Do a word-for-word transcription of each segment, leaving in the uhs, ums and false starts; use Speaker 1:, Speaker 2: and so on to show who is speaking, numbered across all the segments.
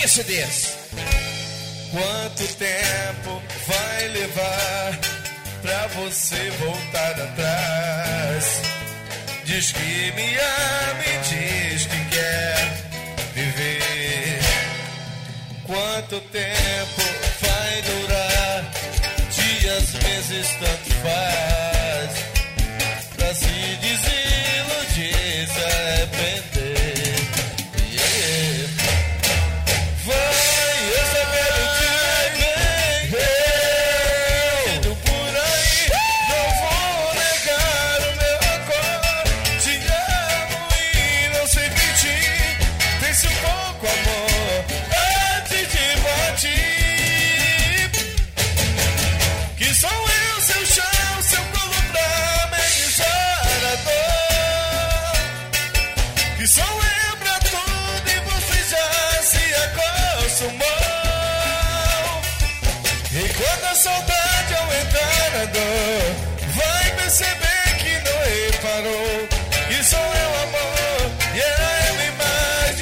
Speaker 1: Isso, Deus.
Speaker 2: Quanto tempo vai levar pra você voltar atrás? Diz que me ama e diz que quer viver. Quanto tempo vai durar? Dias, meses, tanto faz. Pra se desiludir, se arrepender. Yeah. Vai, eu só quero te ver. Indo por aí, não vou negar o meu amor. Te amo e não sei mentir. Pense um pouco, amor, antes de partir. Que sou eu, seu chão, seu colo pra amenizar a dor. Que sou eu pra tudo e você já se acostumou. E quando a saudade aumentar a dor, vai perceber que não reparou. Que sou eu, amor, e era eu e mais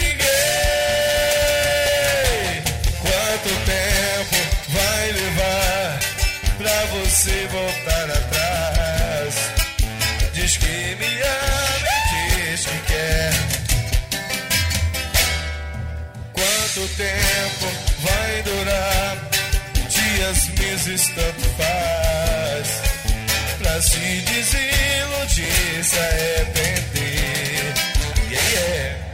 Speaker 2: ninguém. Quanto tempo vai levar pra você voltar atrás? Diz que me ama e diz que quer. Quanto tempo vai durar? Dias, meses, tanto faz. Pra se desiludir, se arrepender. Yeah, yeah.